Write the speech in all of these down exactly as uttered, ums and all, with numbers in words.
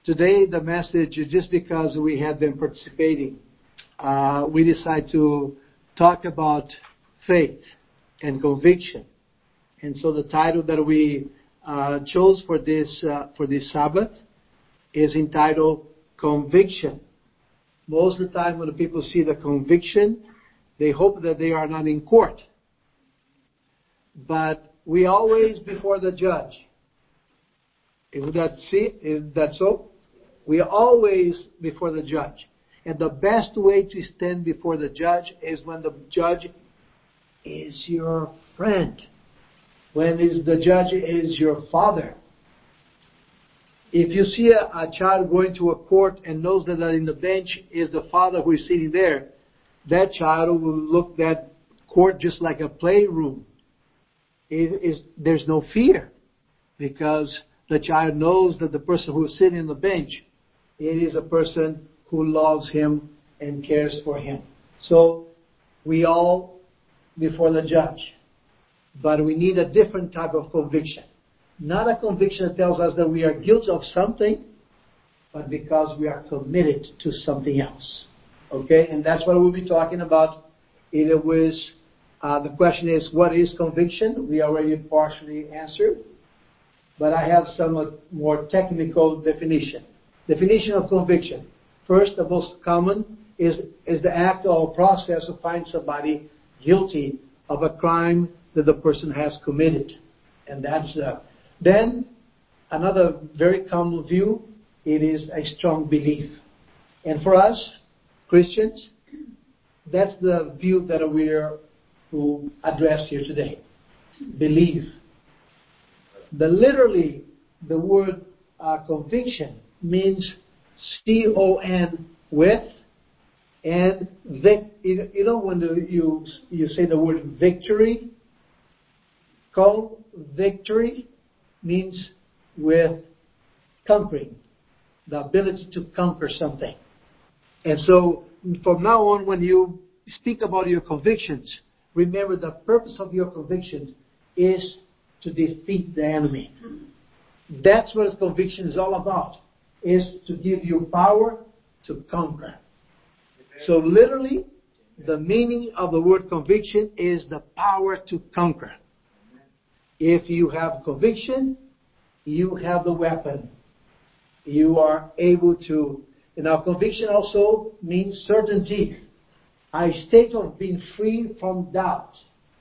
today the message is just because we have been participating. Uh, we decided to talk about faith and conviction. And so the title that we uh, chose for this uh, for this Sabbath is entitled Conviction. Most of the time when the people see the conviction, they hope that they are not in court. But we always before the judge. Is that see? Is that so? We are always before the judge. And the best way to stand before the judge is when the judge is your friend. When is the judge is your father. If you see a, a child going to a court and knows that in the bench is the father who is sitting there, that child will look that court just like a playroom. It is, there's no fear because the child knows that the person who is sitting on the bench, it is a person who loves him and cares for him. So we all before the judge. But we need a different type of conviction. Not a conviction that tells us that we are guilty of something, but because we are committed to something else. Okay? And that's what we'll be talking about. It was, uh, the question is, what is conviction? We already partially answered. But I have some uh, more technical definition. Definition of conviction. First, the most common is, is the act or process of finding somebody guilty of a crime that the person has committed. And that's, uh, then another very common view, it is a strong belief. And for us, Christians, that's the view that we're to address here today. Belief. The literally, the word uh, conviction means C O N with, and vic, you, you know when the, you you say the word victory, con victory means with conquering, the ability to conquer something. And so from now on, when you speak about your convictions, remember the purpose of your convictions is to defeat the enemy. That's what conviction is all about, is to give you power to conquer. So literally, the meaning of the word conviction is the power to conquer. If you have conviction, you have the weapon. You are able to... Now, conviction also means certainty. A state of being free from doubt.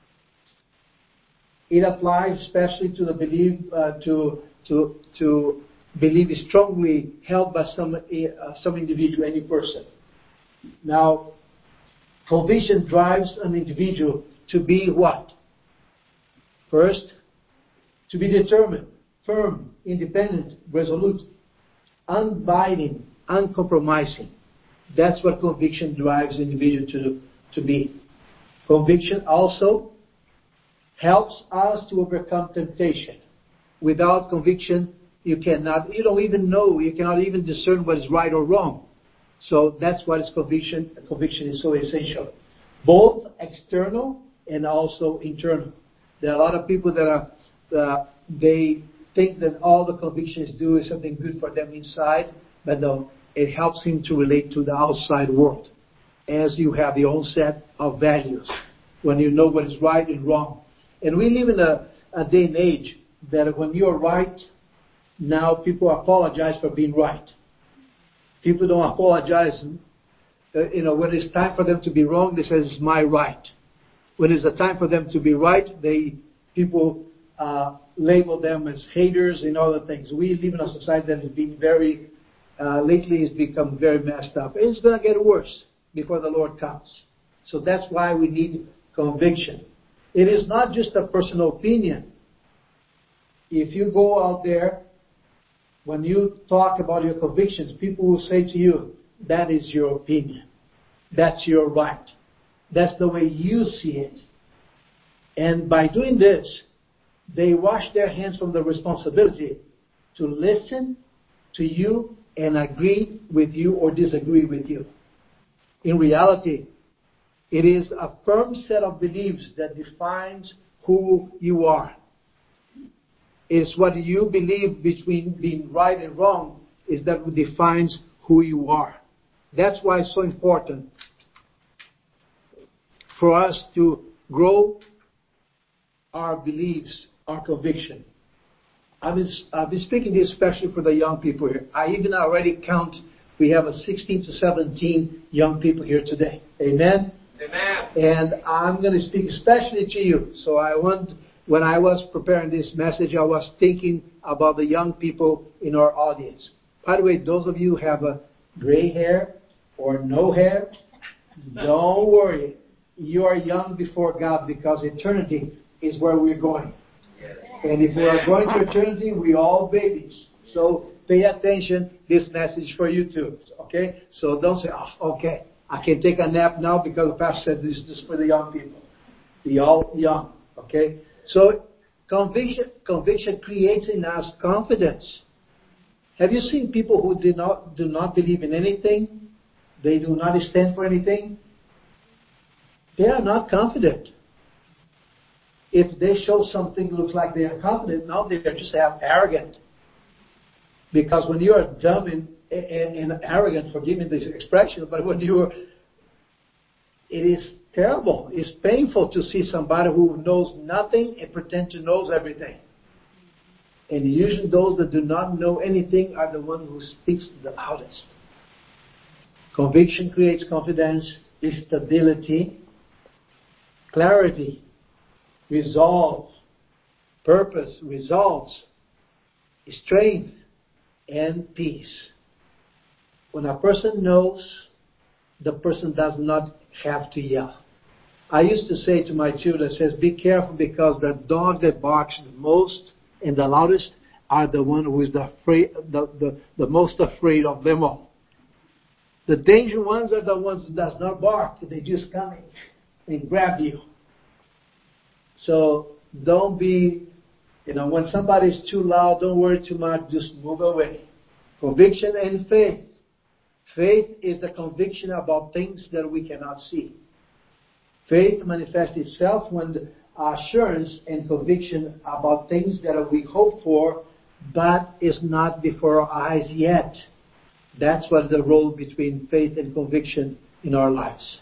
It applies especially to the belief, uh, to to to belief is strongly held by some uh, some individual, any person. Now, conviction drives an individual to be what? First, to be determined, firm, independent, resolute, unbinding, uncompromising. That's what conviction drives the individual to, to be. Conviction also helps us to overcome temptation. Without conviction, you cannot, you don't even know, you cannot even discern what is right or wrong. So that's what is conviction. Conviction is so essential. Both external and also internal. There are a lot of people that are, uh, they think that all the convictions do is something good for them inside, but no, it helps him to relate to the outside world. As you have your own set of values, when you know what is right and wrong. And we live in a, a day and age that when you're right, now people apologize for being right. People don't apologize. Uh, you know, when it's time for them to be wrong, they say it's my right. When it's the time for them to be right, they people uh, label them as haters and other things. We live in a society that has been very, uh, lately has become very messed up. And it's going to get worse before the Lord comes. So that's why we need conviction. It is not just a personal opinion. If you go out there, when you talk about your convictions, people will say to you, that is your opinion. That's your right. That's the way you see it. And by doing this, they wash their hands from the responsibility to listen to you and agree with you or disagree with you. In reality, it is a firm set of beliefs that defines who you are. It's what you believe between being right and wrong is that defines who you are. That's why it's so important for us to grow our beliefs, our conviction. I've been, I've been speaking this especially for the young people here. I even already count, we have a sixteen to seventeen young people here today. Amen? Amen. And I'm going to speak especially to you. So I want, when I was preparing this message, I was thinking about the young people in our audience. By the way, those of you who have a gray hair or no hair, don't worry. You are young before God because eternity is where we're going. And if we are going to eternity, we're all babies. So pay attention. This message is for you too. Okay? So don't say, oh, okay, I can take a nap now because the pastor said this, this is for the young people. We all young. Okay? So conviction, conviction creates in us confidence. Have you seen people who do not, do not believe in anything? They do not stand for anything? They are not confident. If they show something that looks like they are confident, now they are just have arrogant. Because when you are dumb and, and, and arrogant, forgive me this expression, but when you are, it is terrible. It's painful to see somebody who knows nothing and pretend to knows everything. And usually those that do not know anything are the one who speaks the loudest. Conviction creates confidence, stability, clarity, resolve, purpose, results, strength, and peace. When a person knows, the person does not have to yell. I used to say to my children, says, be careful because the dog that barks the most and the loudest are the one who is the, afraid, the, the, the most afraid of them all. The dangerous ones are the ones that does not bark. They just come in and grab you. So don't be, you know, when somebody is too loud, don't worry too much, just move away. Conviction and faith. Faith is the conviction about things that we cannot see. Faith manifests itself when the assurance and conviction about things that we hope for, but is not before our eyes yet. That's what the role between faith and conviction in our lives.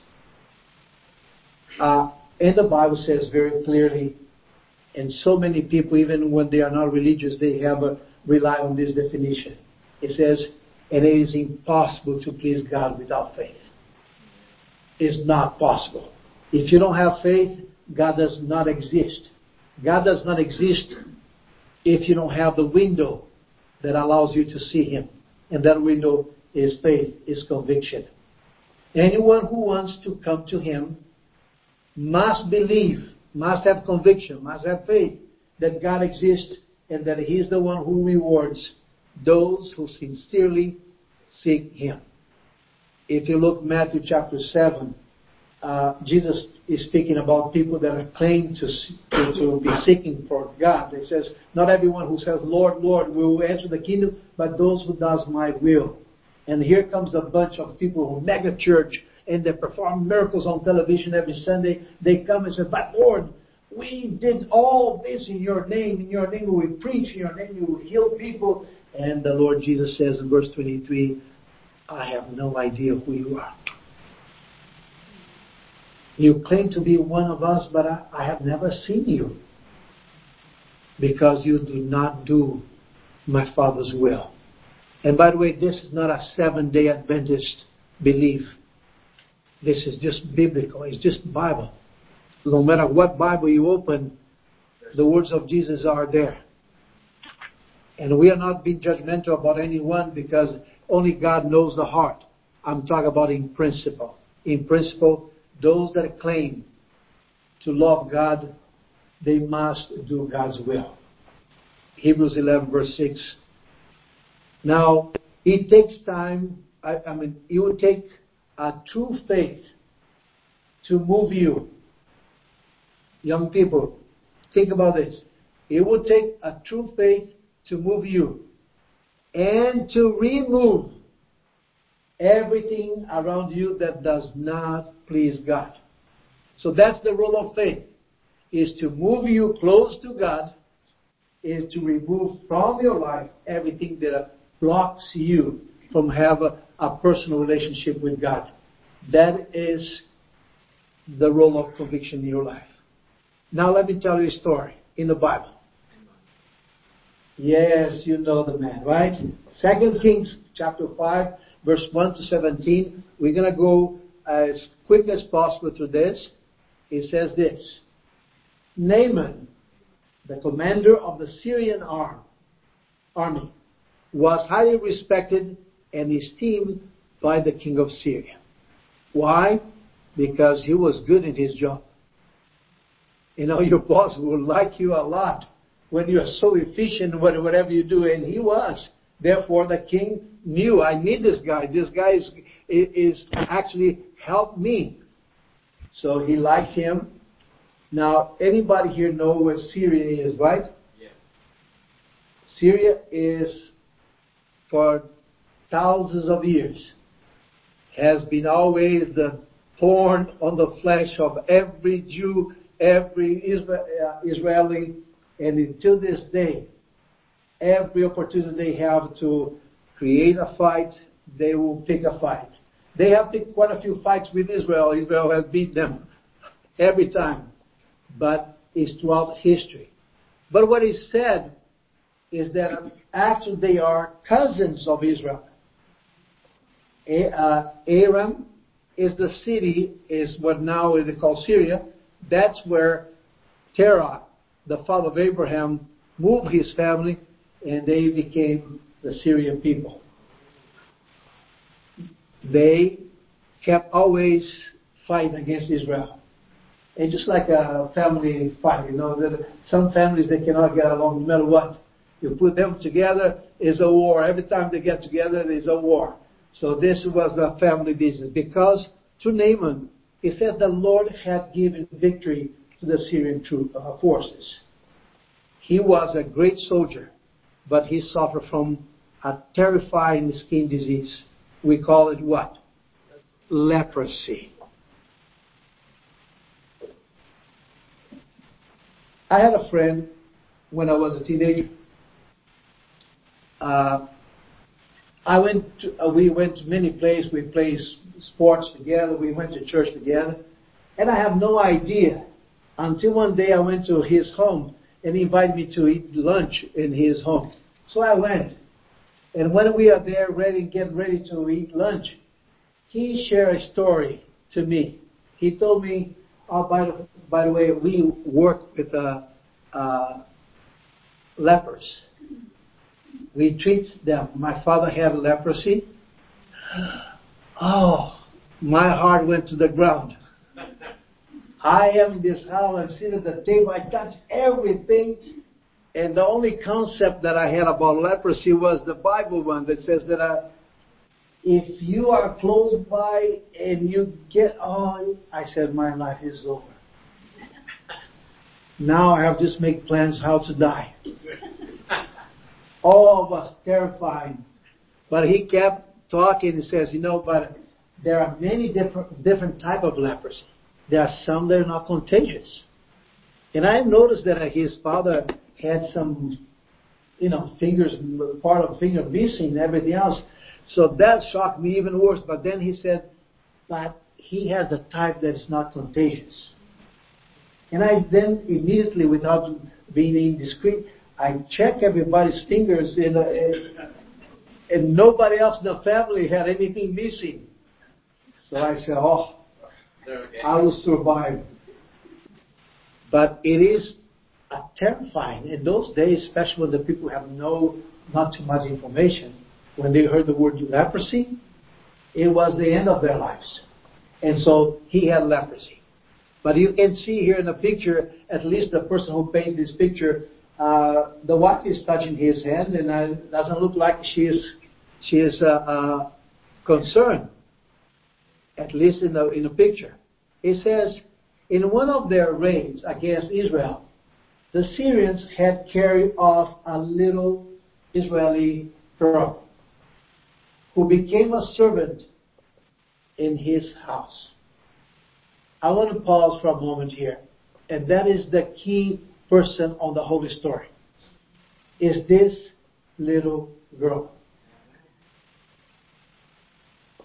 Uh, And the Bible says very clearly, and so many people, even when they are not religious, they have a, rely on this definition. It says, and it is impossible to please God without faith. It's not possible. If you don't have faith, God does not exist. God does not exist if you don't have the window that allows you to see Him. And that window is faith, is conviction. Anyone who wants to come to Him must believe, must have conviction, must have faith that God exists and that He is the one who rewards those who sincerely seek Him. If you look Matthew chapter seven, uh, Jesus is speaking about people that are claiming to, to, to be seeking for God. It says, not everyone who says, Lord, Lord, will enter the kingdom, but those who does my will. And here comes a bunch of people who mega church, and they perform miracles on television every Sunday. They come and say, but Lord, we did all this in your name. In your name we preach. In your name we heal people. And the Lord Jesus says in verse twenty-three, I have no idea who you are. You claim to be one of us, but I, I have never seen you. Because you do not do my Father's will. And by the way, this is not a Seventh-day Adventist belief. This is just biblical. It's just Bible. No matter what Bible you open, the words of Jesus are there. And we are not being judgmental about anyone because only God knows the heart. I'm talking about in principle. In principle, those that claim to love God, they must do God's will. Hebrews eleven verse six. Now, it takes time. I, I mean, it will take a true faith to move you. Young people, think about this. It will take a true faith to move you and to remove everything around you that does not please God. So that's the role of faith, is to move you close to God, is to remove from your life everything that blocks you from having a, a personal relationship with God. That is the role of conviction in your life. Now let me tell you a story in the Bible. Yes, you know the man, right? Second Kings chapter five, verse one to seventeen. We're going to go as quick as possible to this. It says this. Naaman, the commander of the Syrian arm, army, was highly respected and esteemed by the king of Syria. Why? Because he was good in his job. You know, your boss will like you a lot when you are so efficient in whatever you do, and he was. Therefore, the king knew, I need this guy. This guy is, is actually helped me. So he liked him. Now, anybody here know where Syria is, right? Yeah. Syria is, for thousands of years, has been always the thorn on the flesh of every Jew, every Israeli, and until this day, every opportunity they have to create a fight, they will pick a fight. They have picked quite a few fights with Israel. Israel has beat them every time. But it's throughout history. But what is said is that actually they are cousins of Israel. Uh, Aram is the city, is what now is called Syria. That's where Terah, the father of Abraham, moved his family, and they became the Syrian people. They kept always fighting against Israel. And just like a family fight, you know, that some families, they cannot get along no matter what. You put them together, it's a war. Every time they get together, there's a war. So this was the family business. Because to Naaman, it said the Lord had given victory to the Syrian troop, uh, forces. He was a great soldier, but he suffered from a terrifying skin disease. We call it what? Leprosy. I had a friend when I was a teenager. Uh, I went to, uh, we went to many places. We played sports together. We went to church together. And I have no idea until one day I went to his home and he invited me to eat lunch in his home. So I went. And when we are there ready, getting ready to eat lunch, he shared a story to me. He told me, oh, by the, by the way, we work with uh, uh, lepers. We treat them. My father had leprosy. Oh, my heart went to the ground. I am in this house, I'm sitting at the table, I touch everything. And the only concept that I had about leprosy was the Bible one that says that uh, if you are close by and you get on, I said, my life is over. Now I have to just make plans how to die. All of us terrifying. But he kept talking and says, you know, but there are many different different type of leprosy. There are some that are not contagious. And I noticed that his father had some, you know, fingers, part of the finger missing and everything else. So that shocked me even worse. But then he said, but he has a type that is not contagious. And I then immediately, without being indiscreet, I check everybody's fingers in a, and, and nobody else in the family had anything missing. So I said, oh, I will survive. But it is uh, terrifying. In those days, especially when the people have no, not too much information, when they heard the word leprosy, it was the end of their lives. And so he had leprosy. But you can see here in the picture, at least the person who painted this picture, uh, the wife is touching his hand, and it doesn't look like she is she is uh, uh, concerned. At least in the in the picture, it says in one of their raids against Israel, the Syrians had carried off a little Israeli girl who became a servant in his house. I want to pause for a moment here. And that is the key person on the whole story. Is this little girl.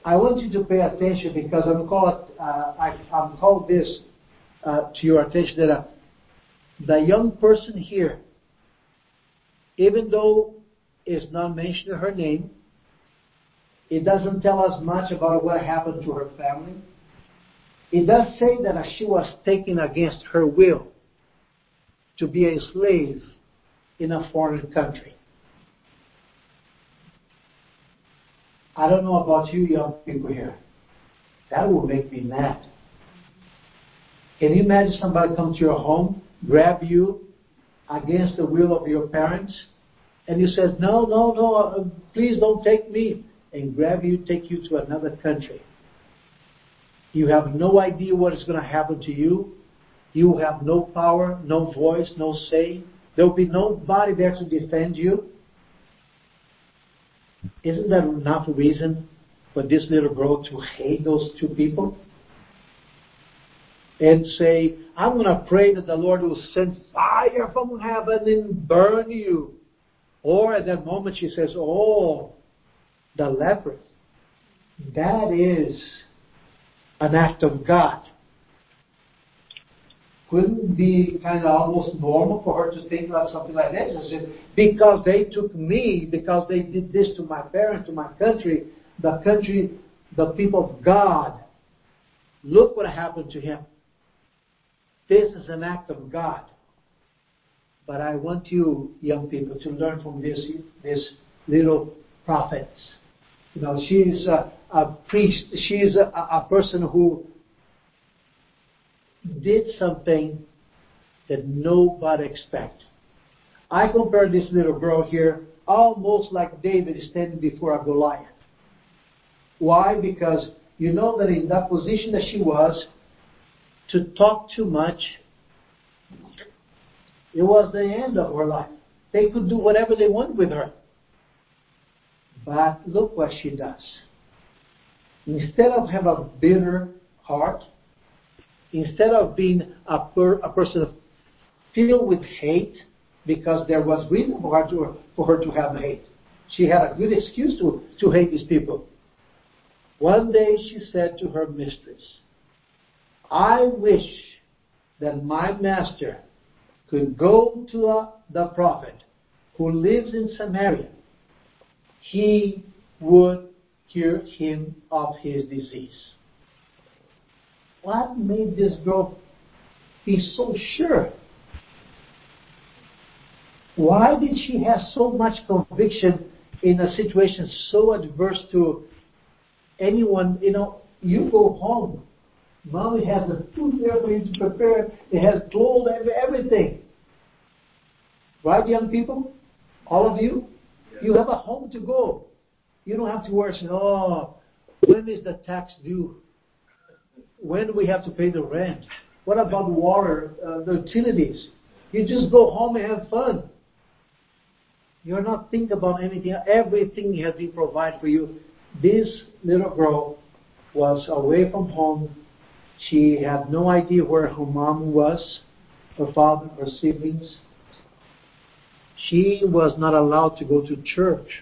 I want you to pay attention because I'm called, uh, I, I'm called this uh, to your attention that uh, the young person here, even though it's not mentioned her name, it doesn't tell us much about what happened to her family. It does say that she was taken against her will to be a slave in a foreign country. I don't know about you young people here. That will make me mad. Can you imagine somebody come to your home, grab you against the will of your parents, and you said, no, no, no, uh, please don't take me, and grab you, take you to another country. You have no idea what is going to happen to you. You have no power, no voice, no say. There will be nobody there to defend you. Isn't that enough reason for this little girl to hate those two people? And say, I'm going to pray that the Lord will send fire from heaven and burn you. Or at that moment she says, oh, the leper. That is an act of God. Couldn't it be kind of almost normal for her to think about something like that? She said, because they took me, because they did this to my parents, to my country, the country, the people of God, look what happened to him. This is an act of God. But I want you, young people, to learn from this, this little prophet. You know, she is a, a priest. She is a, a person who did something that nobody expected. I compare this little girl here almost like David standing before a Goliath. Why? Because you know that in that position that she was, to talk too much, it was the end of her life. They could do whatever they want with her. But look what she does. Instead of having a bitter heart, instead of being a, per, a person filled with hate, because there was reason for her to, for her to have hate. She had a good excuse to, to hate these people. One day she said to her mistress, I wish that my master could go to uh, the prophet who lives in Samaria. He would cure him of his disease. What made this girl be so sure? Why did she have so much conviction in a situation so adverse to anyone? You know, you go home. Mommy has the food there for you to prepare. It has clothes, everything. Right, young people? All of you? Yeah. You have a home to go. You don't have to worry, oh, when is the tax due? When do we have to pay the rent? What about the water, uh, the utilities? You just go home and have fun. You're not thinking about anything. Everything has been provided for you. This little girl was away from home. She had no idea where her mom was, her father, her siblings. She was not allowed to go to church.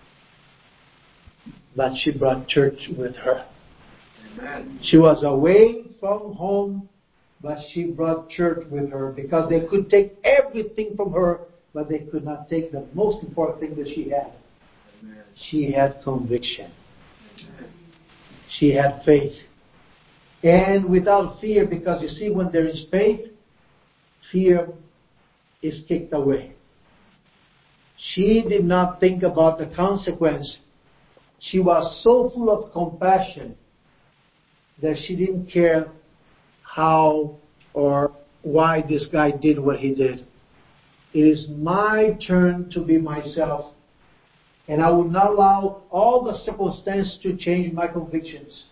But she brought church with her. Amen. She was away from home, but she brought church with her because they could take everything from her, but they could not take the most important thing that she had. Amen. She had conviction. Amen. She had faith. And without fear, because you see, when there is faith, fear is kicked away. She did not think about the consequence. She was so full of compassion that she didn't care how or why this guy did what he did. It is my turn to be myself, and I will not allow all the circumstances to change my convictions.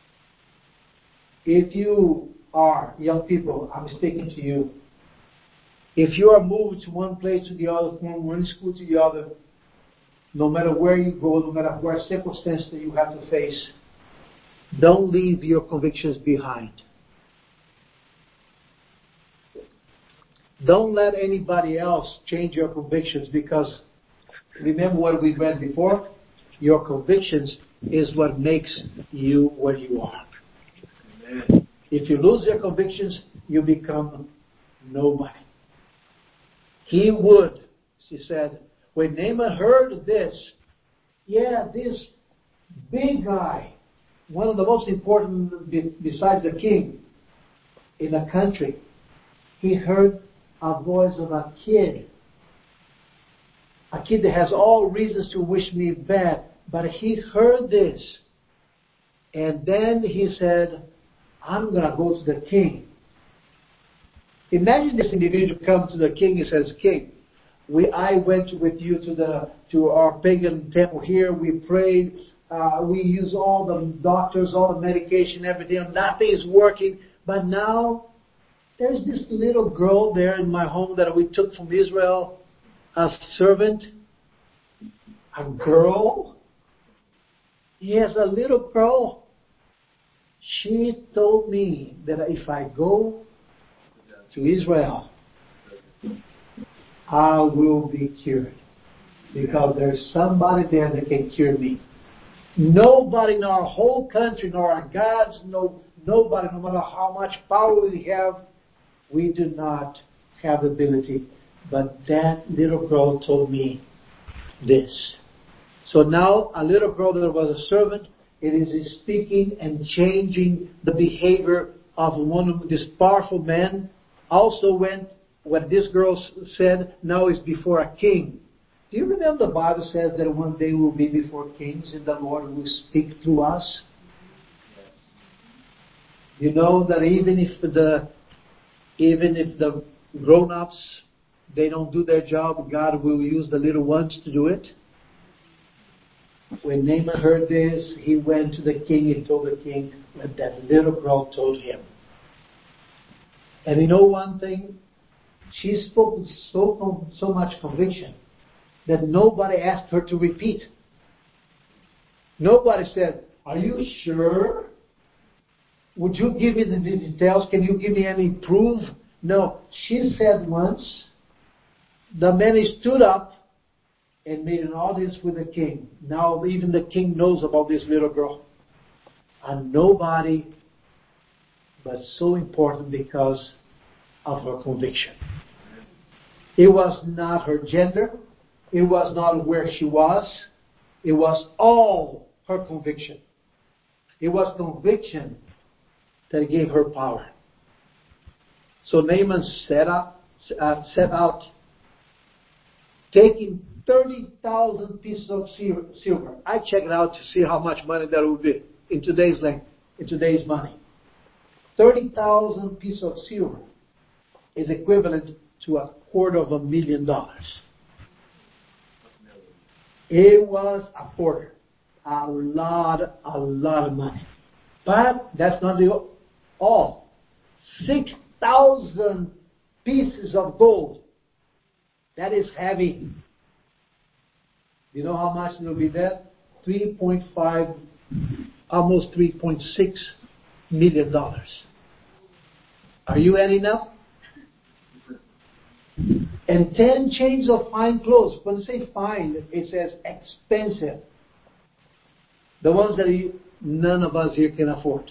If you are young people, I'm speaking to you. If you are moved to one place to the other, from one school to the other, no matter where you go, no matter what circumstance that you have to face, don't leave your convictions behind. Don't let anybody else change your convictions, because remember what we read before? Your convictions is what makes you what you are. Amen. If you lose your convictions, you become nobody. He would, she said, when Naaman heard this, yeah, this big guy, one of the most important besides the king in the country, he heard a voice of a kid. A kid that has all reasons to wish me bad. But he heard this. And then he said, I'm going to go to the king. Imagine this individual comes to the king and says, King, we, I went with you to the to our pagan temple here. We prayed. Uh, we used all the doctors, all the medication, everything. Nothing is working. But now, there's this little girl there in my home that we took from Israel, a servant. A girl? Yes, a little girl. She told me that if I go to Israel, I will be cured. Because there's somebody there that can cure me. Nobody in our whole country, nor our gods, no, nobody, no matter how much power we have, we do not have the ability. But that little girl told me this. So now a little girl that was a servant, it is speaking and changing the behavior of one of this powerful man. Also went, what this girl said, now is before a king. Do you remember the Bible says that one day we'll be before kings and the Lord will speak through us? You know that even if the even if the grown-ups, they don't do their job, God will use the little ones to do it. When Naaman heard this, he went to the king and told the king what that little girl told him. And you know one thing? She spoke with so, so much conviction that nobody asked her to repeat. Nobody said, are you sure? Would you give me the details? Can you give me any proof? No. She said once, the man stood up and made an audience with the king. Now even the king knows about this little girl. And nobody, but so important because of her conviction. It was not her gender. It was not where she was. It was all her conviction. It was conviction that gave her power. So Naaman set up, uh, set out, taking thirty thousand pieces of silver. I checked it out to see how much money that would be in today's land, in today's money. Thirty thousand pieces of silver is equivalent to a quarter of a million dollars. It was a quarter. A lot, a lot of money. But that's not the all. Six thousand pieces of gold. That is heavy. You know how much it will be there? three point five, almost three point six million dollars. Are you adding up? And ten chains of fine clothes. When you say fine, it says expensive. The ones that you, none of us here can afford.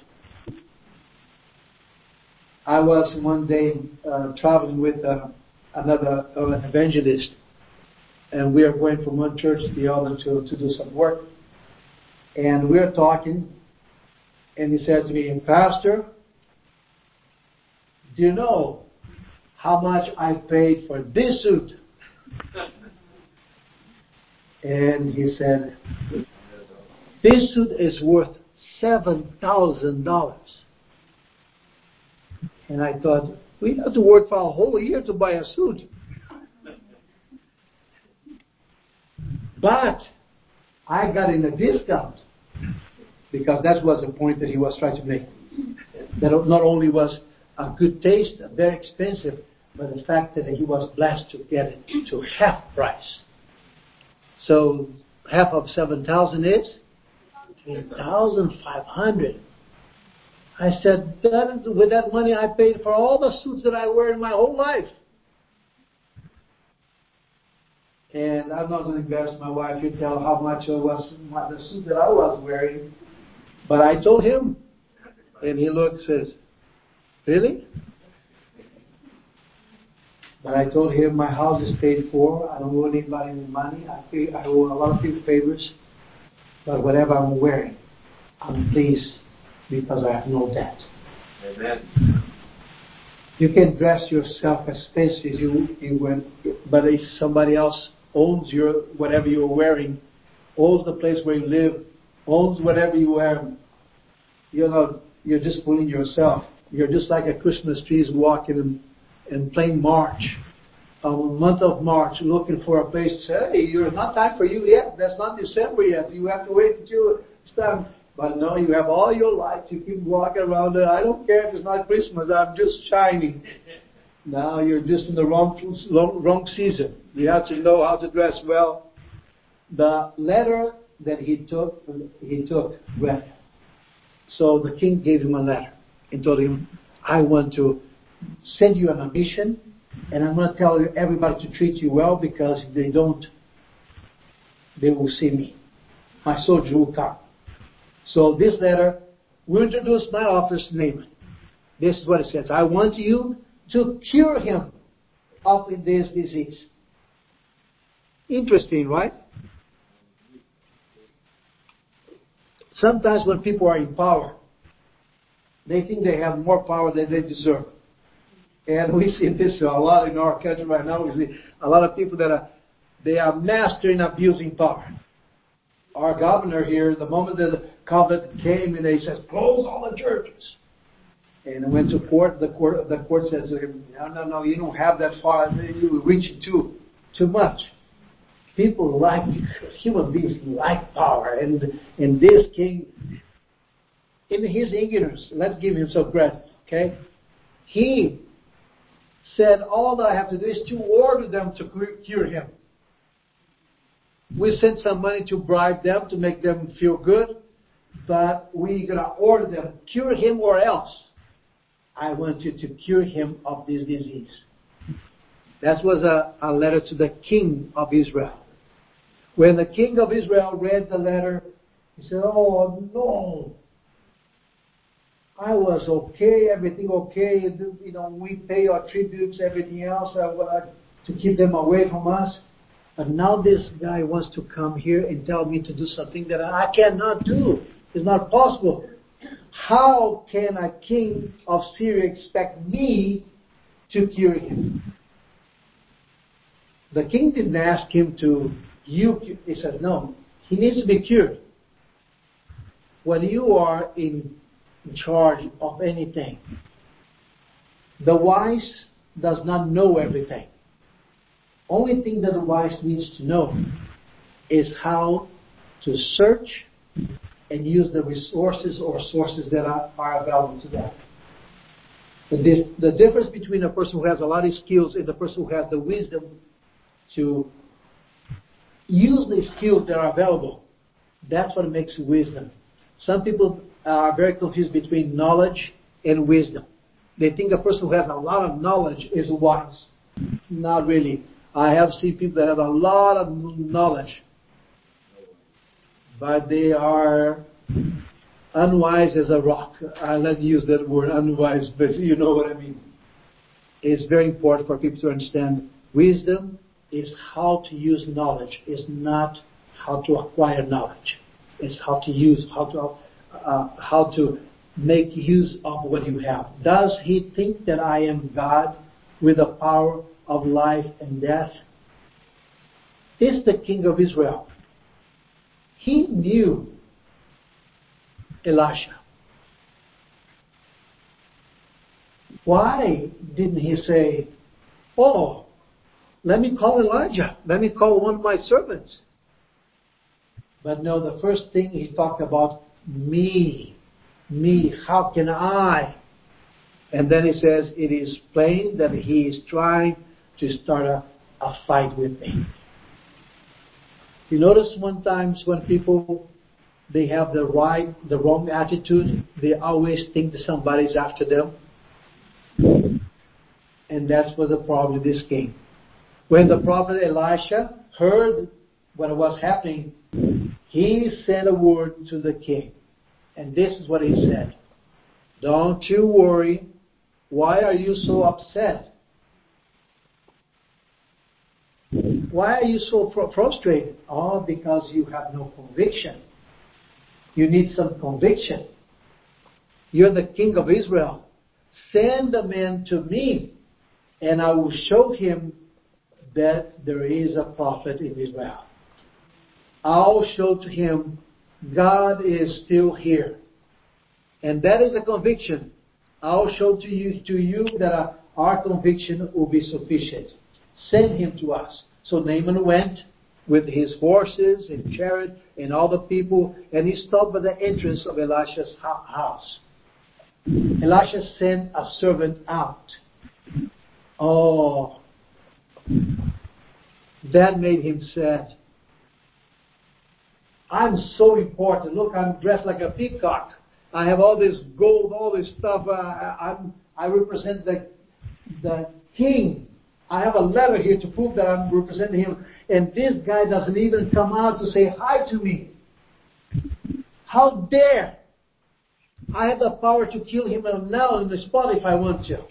I was one day uh, traveling with uh, another uh, an evangelist, and we are going from one church to the other to, to do some work. And we are talking, and he said to me, Pastor, do you know how much I paid for this suit? And he said, this suit is worth seven thousand dollars. And I thought, we have to work for a whole year to buy a suit. But I got in a discount because that was the point that he was trying to make. That not only was a good taste, very expensive, but the fact that he was blessed to get it to half price. So half of seven thousand is eight thousand five hundred. I said, that, with that money I paid for all the suits that I wear in my whole life. And I'm not going to embarrass my wife and tell how much I was, my, the suit that I was wearing. But I told him, and he looked and says, really? But I told him my house is paid for. I don't owe anybody any money. I, pay, I owe a lot of people favors. But whatever I'm wearing, I'm pleased because I have no debt. Amen. You can dress yourself as fancy as you, you went, but if somebody else owns your whatever you're wearing, owns the place where you live, owns whatever you wear, you're not. You're just fooling yourself. You're just like a Christmas tree walking and, and playing March, a month of March, looking for a place to say, hey, it's not time for you yet. That's not December yet. You have to wait until it's time. But no, you have all your life. You keep walking around there. I don't care if it's not Christmas. I'm just shining. Now you're just in the wrong, wrong, wrong season. You have to know how to dress well. The letter that he took, he took read. So the king gave him a letter and told him, I want to send you on a mission, and I'm going to tell everybody to treat you well, because if they don't, they will see me. My soldier will come. So this letter will introduce my office name. This is what it says. I want you to cure him of this disease. Interesting, right? Sometimes when people are in power, they think they have more power than they deserve. And we see this a lot in our country right now. We see a lot of people that are, they are mastering abusing power. Our governor here, the moment that the COVID came and he says, close all the churches. And it went to court. The court, the court says, no, no, no, you don't have that far. You're reaching too, too much. People like, human beings like power. And, and this king, in his ignorance, let's give him some credit, okay? He said, all that I have to do is to order them to cure him. We sent some money to bribe them, to make them feel good, but we're going to order them, cure him or else. I want you to cure him of this disease. That was a, a letter to the king of Israel. When the king of Israel read the letter, he said, oh no, I was okay, everything okay, you know, we pay our tributes, everything else, uh, to keep them away from us. But now this guy wants to come here and tell me to do something that I cannot do. It's not possible. How can a king of Syria expect me to cure him? The king didn't ask him to, you, he said, no, he needs to be cured. When you are in charge of anything, the wise does not know everything. Only thing that the wise needs to know is how to search and use the resources or sources that are, are available to them. The, di- the difference between a person who has a lot of skills and the person who has the wisdom to use the skills that are available, that's what makes wisdom. Some people are very confused between knowledge and wisdom. They think a person who has a lot of knowledge is wise. Not really. I have seen people that have a lot of knowledge, but they are unwise as a rock. I'll not use that word, unwise, but you know what I mean. It's very important for people to understand wisdom is how to use knowledge. It's not how to acquire knowledge. It's how to use, how to, uh, how to make use of what you have. Does he think that I am God with the power of life and death? Is the king of Israel. He knew Elisha. Why didn't he say, oh, let me call Elijah. Let me call one of my servants. But no, the first thing he talked about, me. Me. How can I? And then he says, it is plain that he is trying to start a, a fight with me. You notice one times when people, they have the right, the wrong attitude, they always think that somebody's after them. And that's what the problem with this king. When the prophet Elisha heard what was happening, he sent a word to the king. And this is what he said. Don't you worry. Why are you so upset? Why are you so frustrated? Oh, because you have no conviction. You need some conviction. You're the king of Israel. Send the man to me, and I will show him that there is a prophet in Israel. I'll show to him God is still here. And that is a conviction. I'll show to you, to you that our conviction will be sufficient. Send him to us. So Naaman went with his horses and chariot and all the people, and he stopped by the entrance of Elisha's house. Elisha sent a servant out. Oh, that made him sad. I'm so important. Look, I'm dressed like a peacock. I have all this gold, all this stuff. Uh, I'm, I represent the, the king. I have a letter here to prove that I'm representing him. And this guy doesn't even come out to say hi to me. How dare! I have the power to kill him now on the spot if I want to.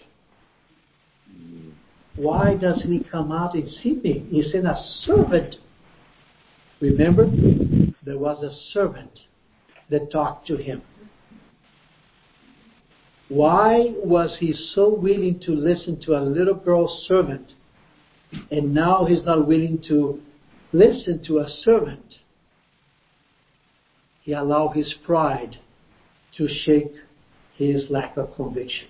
Why doesn't he come out and see me? He sent a servant. Remember? There was a servant that talked to him. Why was he so willing to listen to a little girl's servant, and now he's not willing to listen to a servant? He allowed his pride to shake his lack of conviction.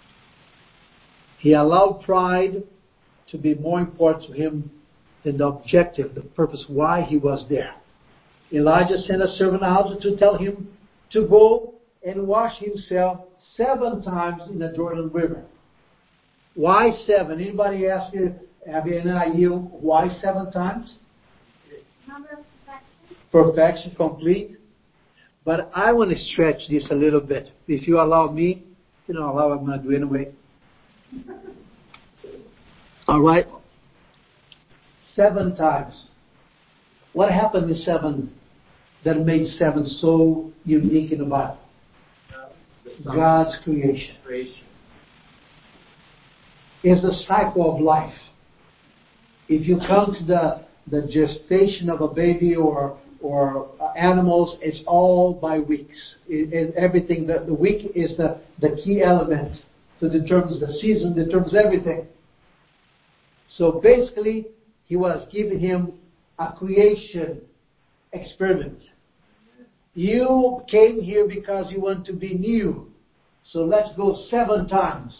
He allowed pride to be more important to him than the objective, the purpose why he was there. Elijah sent a servant out to tell him to go and wash himself seven times in the Jordan River. Why seven? Anybody ask you, have you an idea why seven times? Number of perfection. Perfection, complete. But I want to stretch this a little bit. If you allow me, you don't allow, I'm going to do anyway. All right. Seven times. What happened in seven that made seven so unique in the Bible? God's creation. It's the cycle of life. If you come to the, the gestation of a baby or or animals, it's all by weeks. It, it, everything, the, the week is the, the key element that determines the season, determines everything. So basically, he was giving him a creation experiment. You came here because you want to be new. So let's go seven times.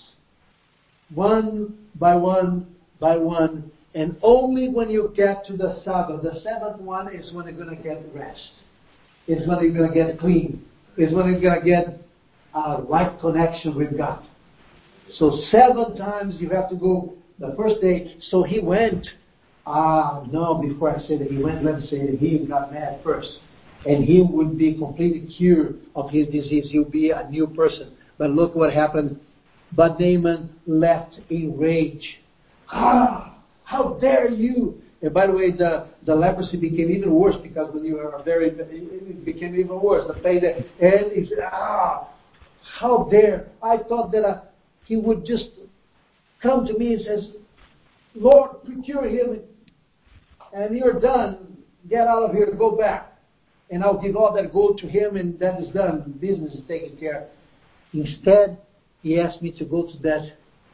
One by one by one. And only when you get to the Sabbath, the seventh one is when you're going to get rest. It's when you're going to get clean. It's when you're going to get a right connection with God. So seven times you have to go the first day. So he went, ah, uh, no, before I say that he went, let me say that he got mad first. And he would be completely cured of his disease. He'll be a new person. But look what happened. But Naaman left in rage. Ah, how dare you! And by the way, the, the leprosy became even worse because when you are very, it became even worse. The pain, and he said, ah, how dare! I thought that uh, he would just come to me and says, Lord, procure him, and you're done. Get out of here, go back. And I'll give all that gold to him, and that is done. Business is taken care of. Instead, he asked me to go to that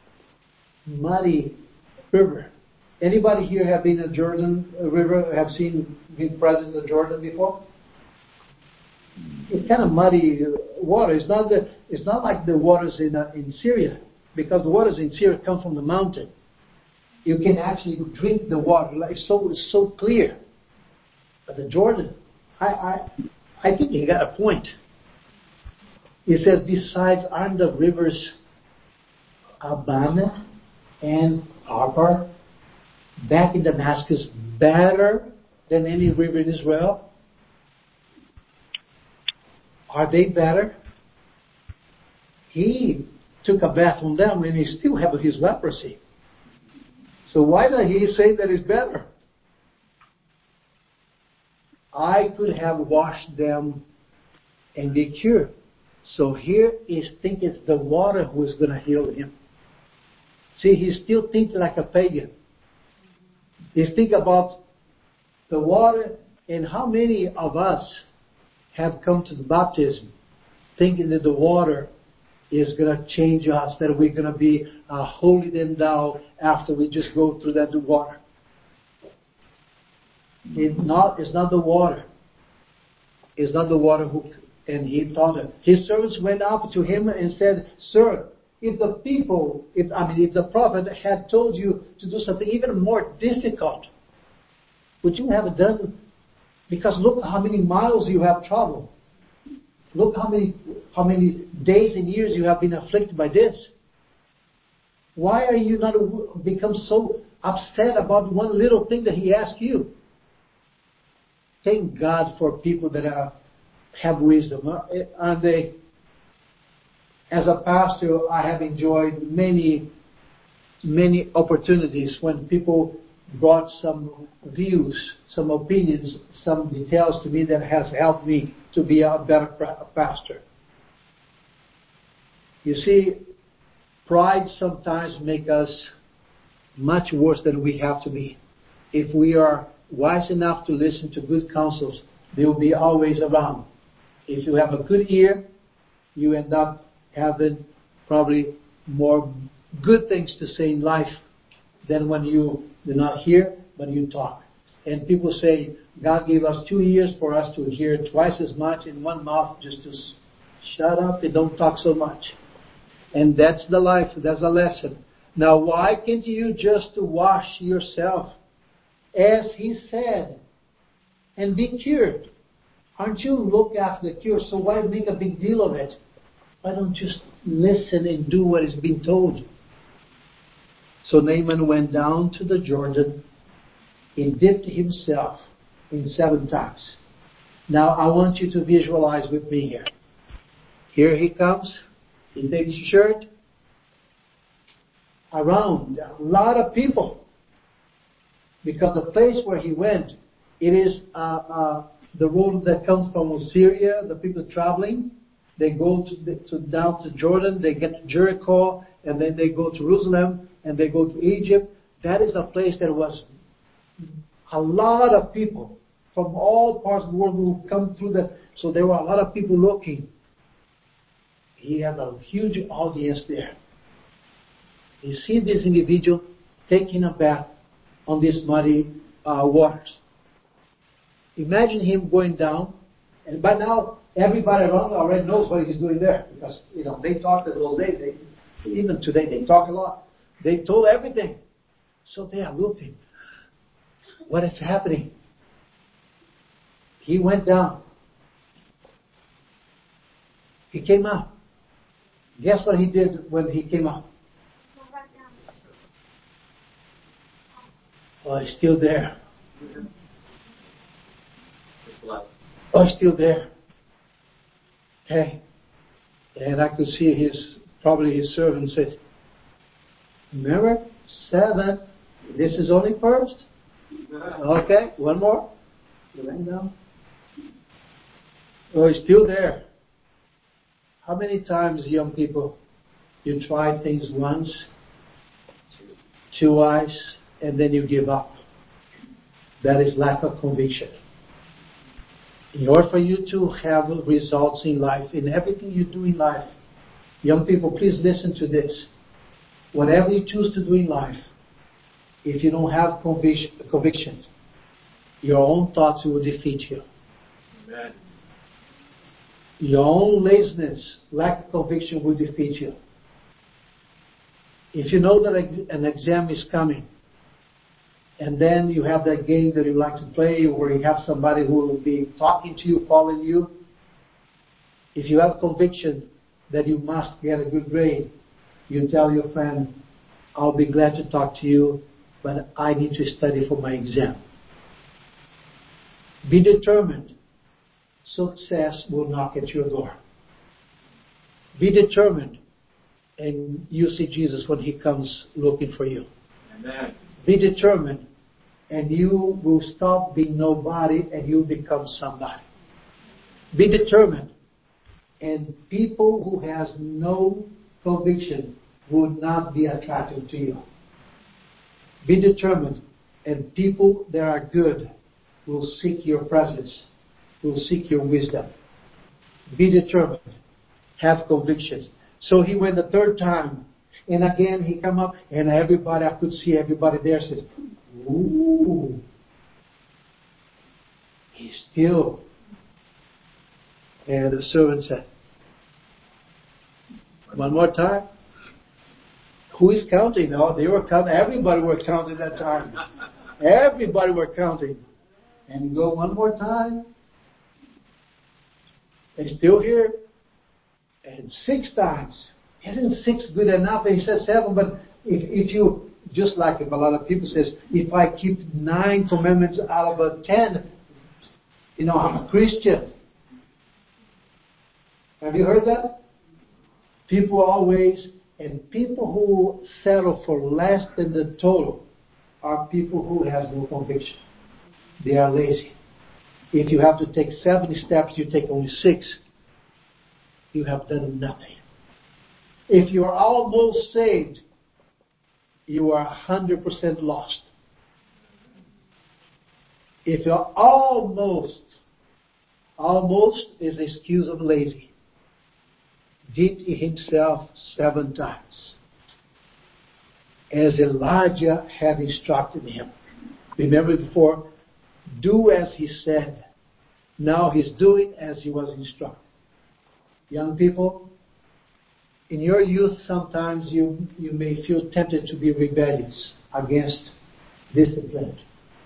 muddy river. Anybody here have been in the Jordan River? Have seen been present in the Jordan before? It's kind of muddy water. It's not the. It's not like the waters in uh, in Syria, because the waters in Syria come from the mountain. You can actually drink the water. It's so it's so clear. But the Jordan, I I I think he got a point. He says, besides, aren't the rivers Abana and Arbar back in Damascus better than any river in Israel? Are they better? He took a bath on them and he still has his leprosy. So why not he say that it's better? I could have washed them and be cured. So here is thinking it's the water who is going to heal him. See, he's still thinking like a pagan. He's thinking about the water, and how many of us have come to the baptism thinking that the water is going to change us, that we're going to be uh, holier than thou after we just go through that water. It's not, it's not the water. It's not the water who, and he taught him. His servants went up to him and said, Sir, if the people, if I mean, if the prophet had told you to do something even more difficult, would you have done? Because look how many miles you have traveled. Look how many how many days and years you have been afflicted by this. Why are you not become so upset about one little thing that he asked you? Thank God for people that are, have wisdom. Aren't they? As a pastor, I have enjoyed many, many opportunities when people brought some views, some opinions, some details to me that has helped me to be a better pastor. You see, pride sometimes makes us much worse than we have to be. If we are wise enough to listen to good counsels, they will be always around. If you have a good ear, you end up having probably more good things to say in life than when you do not hear, but you talk. And people say, God gave us two ears for us to hear twice as much, and one mouth just to shut up and don't talk so much. And that's the life, that's a lesson. Now, why can't you just wash yourself, as he said, and be cured? Aren't you look after the cure? So why make a big deal of it? Why don't you just listen and do what is being told? So Naaman went down to the Jordan and dipped himself in seven times. Now I want you to visualize with me here. Here he comes. He takes his shirt. Around a lot of people. Because the place where he went, it is uh, uh, the road that comes from Syria, the people traveling. They go to, the, to down to Jordan, they get to Jericho, and then they go to Jerusalem, and they go to Egypt. That is a place that was a lot of people from all parts of the world who come through that. So there were a lot of people looking. He had a huge audience there. You see this individual taking a bath on these muddy uh, waters. Imagine him going down, and by now everybody around already knows what he's doing there, because you know they talked all day. They, even today they talk a lot. They told everything, so they are looking. What is happening? He went down. He came up. Guess what he did when he came up? Oh, he's still there. Oh, he's still there. Okay. And I could see his, probably his servant said, remember, seven. This is only first. Okay, one more. He went down. Oh, he's still there. How many times, young people, you try things once, twice, and then you give up? That is lack of conviction. In order for you to have results in life, in everything you do in life, young people, please listen to this. Whatever you choose to do in life, if you don't have conviction, conviction your own thoughts will defeat you. Amen. Your own laziness, lack of conviction will defeat you. If you know that an exam is coming, and then you have that game that you like to play, or you have somebody who will be talking to you, calling you. If you have conviction that you must get a good grade, you tell your friend, I'll be glad to talk to you, but I need to study for my exam. Be determined. Success will knock at your door. Be determined, and you see Jesus when He comes looking for you. Amen. Be determined, and you will stop being nobody and you become somebody. Be determined, and people who has no conviction will not be attracted to you. Be determined, and people that are good will seek your presence, will seek your wisdom. Be determined. Have convictions. So he went the third time, and again he come up, and everybody, I could see everybody there says, ooh, he's still. And the servant said, one more time. Who is counting? No, they were counting. Everybody were counting that time. Everybody were counting. And go one more time. And still here. And six times. Isn't six good enough? And he says seven, but if, if you, just like if a lot of people says, if I keep nine commandments out of a ten, you know, I'm a Christian. Have you heard that? People always, and people who settle for less than the total are people who have no conviction. They are lazy. If you have to take seventy steps, you take only six. You have done nothing. If you are almost saved, you are one hundred percent lost. If you're almost, almost is the excuse of lazy. Did himself seven times, as Elijah had instructed him. Remember before, do as he said. Now he's doing as he was instructed. Young people, in your youth sometimes you, you may feel tempted to be rebellious against discipline.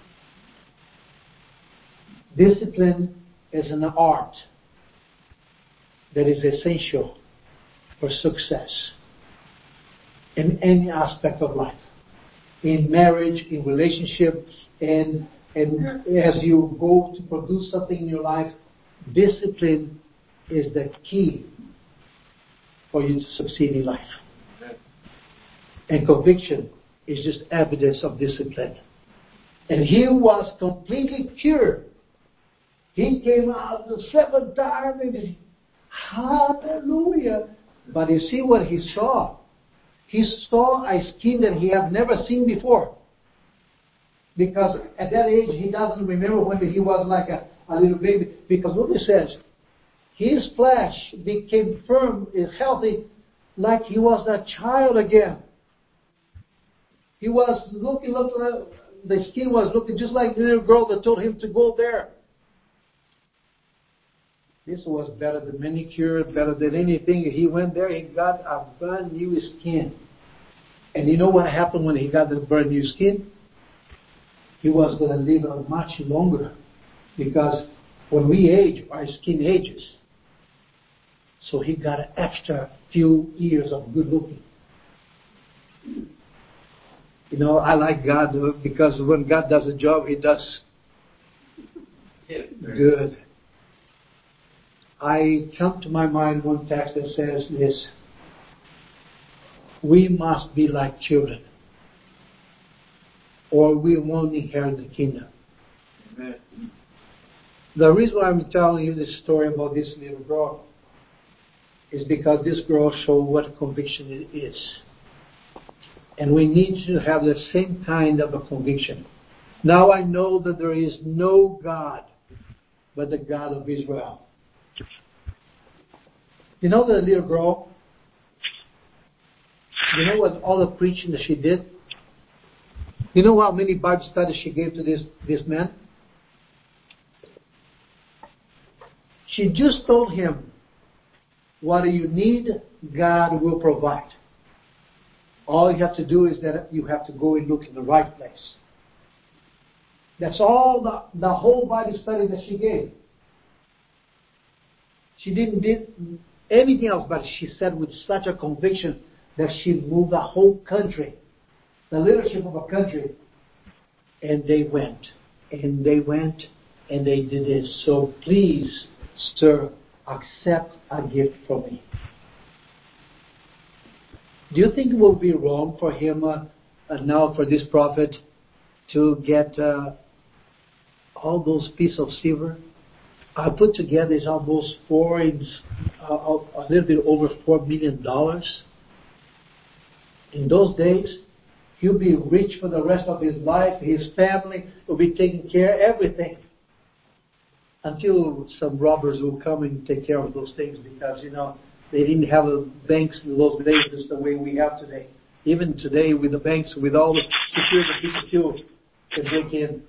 Discipline is an art that is essential for success in any aspect of life. In marriage, in relationships, and, and as you go to produce something in your life, discipline is the key for you to succeed in life. And conviction is just evidence of discipline. And he was completely cured. He came out the seventh time and he, hallelujah. But you see what he saw? He saw a skin that he had never seen before. Because at that age, he doesn't remember when he was like a, a little baby. Because look, it says, his flesh became firm, is healthy, like he was a child again. He was looking, looking, the skin was looking just like the little girl that told him to go there. This was better than manicure, better than anything. He went there, he got a brand new skin. And you know what happened when he got the brand new skin? He was going to live much longer. Because when we age, our skin ages. So he got an extra few years of good looking. You know, I like God because when God does a job, He does good. I come to my mind one text that says this: we must be like children, or we won't inherit the kingdom. Amen. The reason why I'm telling you this story about this little girl is because this girl showed what conviction is. And we need to have the same kind of a conviction. Now I know that there is no God but the God of Israel. You know the little girl? You know what all the preaching that she did? You know how many Bible studies she gave to this, this man? She just told him, what you need, God will provide. All you have to do is that you have to go and look in the right place. That's all the, the whole Bible study that she gave. She didn't do anything else, but she said with such a conviction that she moved the whole country, the leadership of a country. And they went, and they went, and they did this. So please, sir, accept a gift from me. Do you think it will be wrong for him uh, uh, now, for this prophet, to get uh, all those pieces of silver. I put together is almost four, uh, a little bit over four million dollars. In those days, he'll be rich for the rest of his life. His family will be taking care of everything. Until some robbers will come and take care of those things, because, you know, they didn't have banks in those days just the way we have today. Even today, with the banks, with all the security, people still can break in.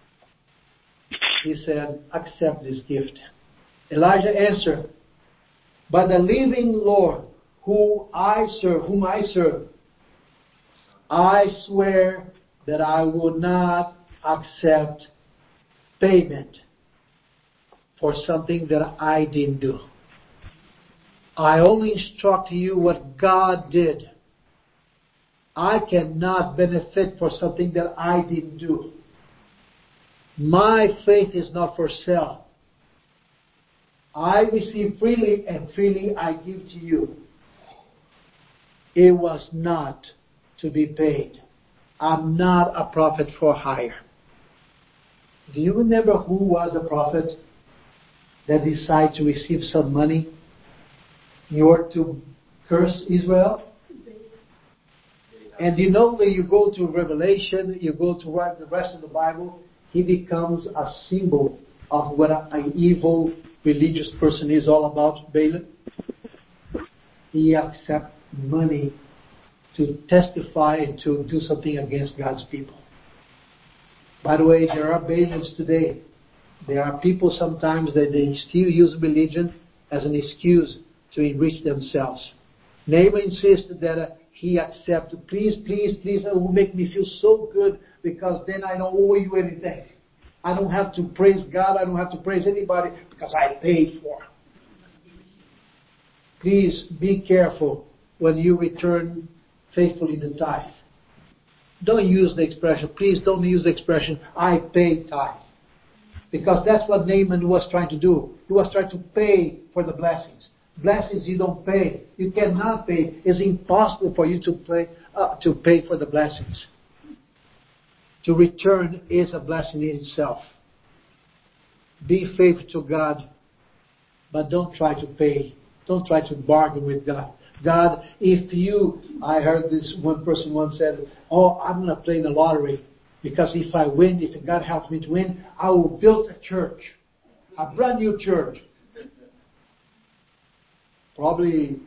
He said, accept this gift. Elijah answered, by the living Lord, who I serve, whom I serve, I swear that I will not accept payment for something that I didn't do. I only instruct you what God did. I cannot benefit for something that I didn't do. My faith is not for sale. I receive freely and freely I give to you. It was not to be paid. I'm not a prophet for hire. Do you remember who was the prophet that decided to receive some money in order to curse Israel? And you know, when you go to Revelation, you go to write the rest of the Bible, he becomes a symbol of what an evil religious person is all about, Balaam. He accepts money to testify and to do something against God's people. By the way, there are Balaams today. There are people sometimes that they still use religion as an excuse to enrich themselves. Naaman insisted that uh, he accept, please, please, please, it will make me feel so good because then I don't owe you anything. I don't have to praise God. I don't have to praise anybody because I paid for it. Please be careful when you return faithfully the tithe. Don't use the expression, please don't use the expression, I paid tithe. Because that's what Naaman was trying to do. He was trying to pay for the blessings. Blessings you don't pay. You cannot pay. It's impossible for you to pay, uh, to pay for the blessings. To return is a blessing in itself. Be faithful to God, but don't try to pay. Don't try to bargain with God. God, if you, I heard this one person once said, oh, I'm going to play the lottery because if I win, if God helps me to win, I will build a church, a brand new church. Probably,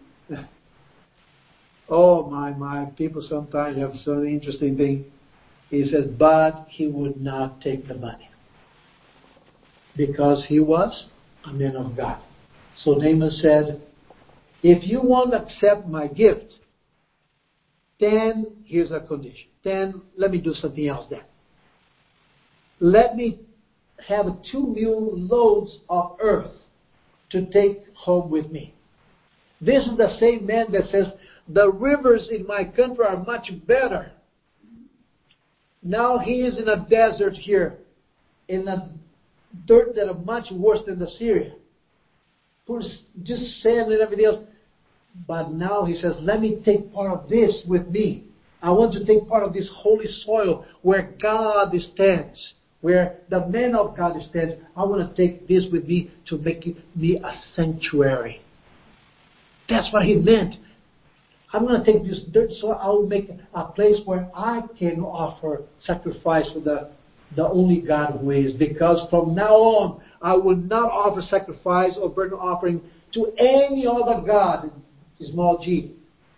oh my, my, people sometimes have some interesting thing. He says, but he would not take the money because he was a man of God. So Naaman said, if you won't accept my gift, then here's a condition. Then let me do something else then. Let me have two mule loads of earth to take home with me. This is the same man that says, the rivers in my country are much better. Now he is in a desert here, in a dirt that are much worse than the Syria. Just sand and everything else. But now he says, let me take part of this with me. I want to take part of this holy soil where God stands, where the man of God stands. I want to take this with me to make it me a sanctuary. That's what he meant. I'm going to take this dirt so I will make a place where I can offer sacrifice for the, the only God who is. Because from now on, I will not offer sacrifice or burnt offering to any other God, small g,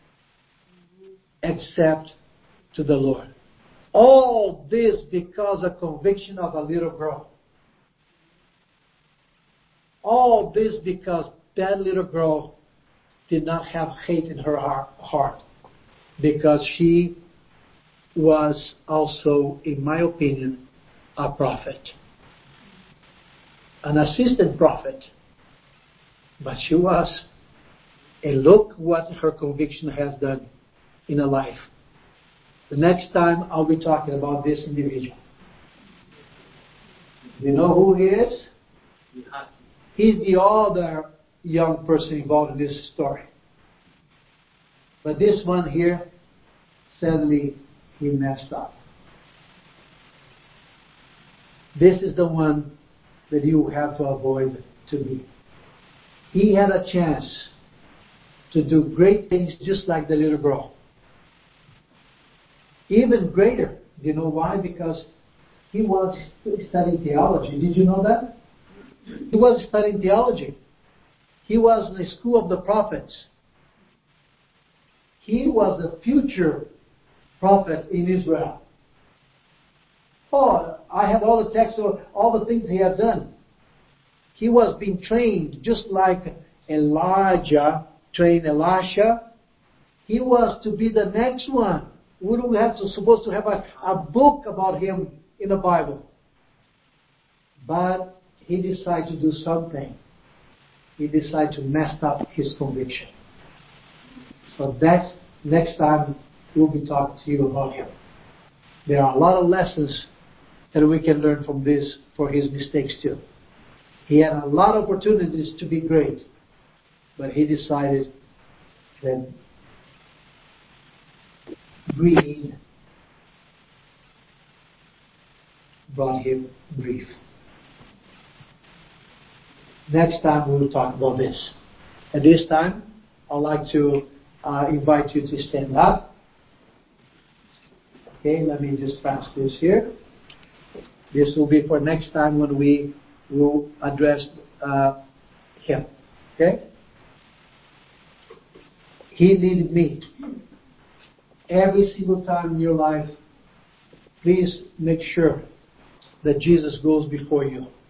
except to the Lord. All this because of conviction of a little girl. All this because that little girl did not have hate in her heart. Because she was also, in my opinion, a prophet. An assistant prophet. But she was. And look what her conviction has done in her life. The next time I'll be talking about this individual. You know who he is? He's the other young person involved in this story. But this one here, sadly, he messed up. this is the one that you have to avoid to be. He had a chance to do great things just like the little girl. Even greater. Do you know why? Because he was studying theology. Did you know that? He was studying theology. He was in the school of the prophets. He was the future prophet in Israel. Oh, I have all the texts of all the things he had done. He was being trained just like Elijah trained Elisha. He was to be the next one. We don't have to supposed to have a, a book about him in the Bible. But he decided to do something. He decided to mess up his conviction. So that's next time we'll be talking to you about him. There are a lot of lessons that we can learn from this for his mistakes too. He had a lot of opportunities to be great, but he decided that greed brought him grief. Next time we will talk about this. At this time, I'd like to uh, invite you to stand up. Okay, let me just pass this here. This will be for next time when we will address uh, him. Okay? He needed me. Every single time in your life, please make sure that Jesus goes before you.